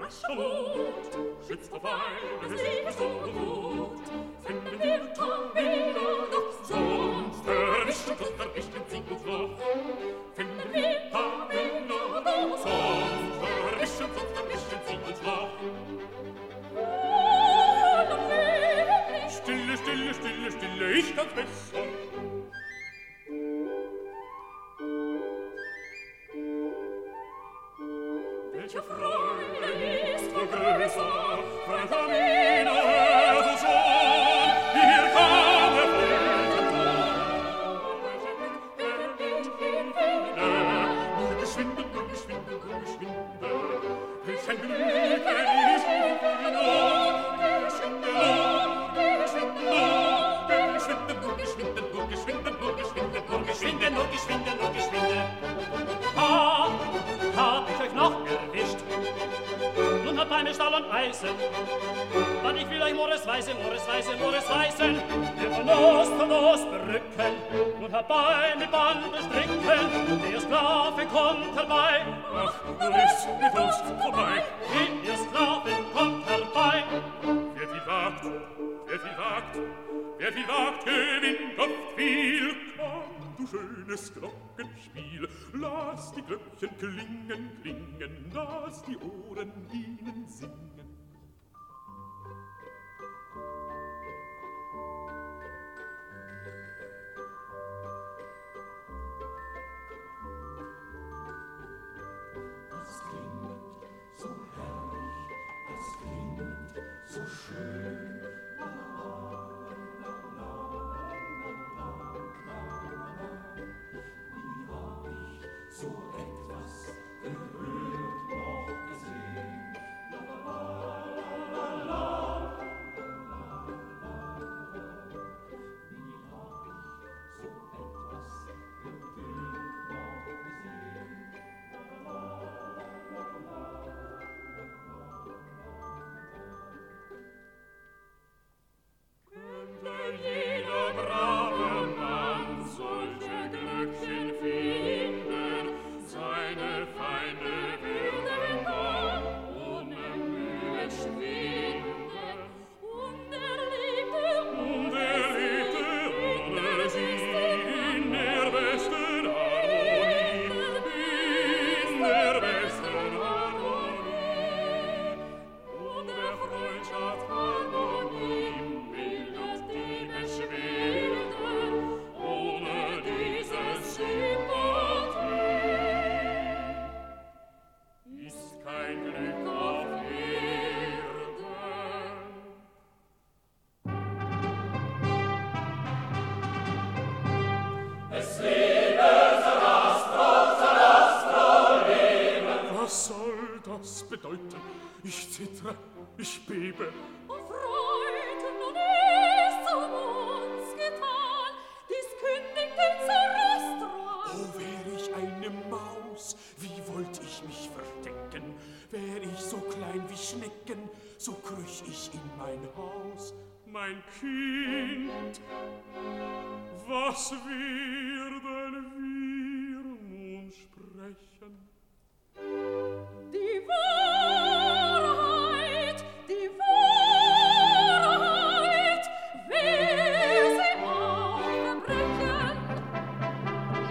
rascher Mut schützt vor Feindes Liebe so gut. Finden wir Tom wieder noch, sonst verwischen sie uns noch. Finden wir Tom wieder noch, sonst verwischen sie uns noch. Stille, stille, stille, stille, ich kann's besser. Welche Freude ist wohl größer, Frantamina hört so schon, hier kam der Fulton. Nur geschwinde, nur geschwinde, nur geschwinde, welch ein Glück ist Nur geschwinde, nur geschwinde. Hab ich euch noch erwischt? Nun habt ihr mir Stahl und Eisen. Dann ich will euch Mores weisen. Der von Ostbrücken. Nun habt ihr mit Bande stricken. Der Sklave kommt herbei. Ach, nun ist mit uns vorbei. Der Sklave kommt herbei. Wer viel wagt, gewinnt oft viel. Du schönes Glockenspiel, lass die Glöckchen klingen, lass die Ohren ihnen singen. Das klingt so herrlich, das klingt so schön. So etwas gehört noch gesehen. La la la la la Wie hab ich so etwas gehört noch gesehen? La la la Könnte jeder brave Mann solche Glöckchen finden, seine Feinde würden dann ohne Mühe schwinden. Und er lebte ohne sie in der besten Harmonie, in der besten Harmonie. Und der Freundschaft Harmonie bildet die Beschwerden, ohne diese Sympathie. Ist kein Glück auf Erden. Es lebe Sarastro lebe. Was soll das bedeuten? Ich zittre, ich bebe. O Freund, nun ist uns getan, dies kündigt den Sarastro. Oh, wär ich eine Maus, wie wollt ich mich verstecken? Wär ich so klein wie Schnecken, so krüch ich in mein Haus. Mein Kind, was werden wir?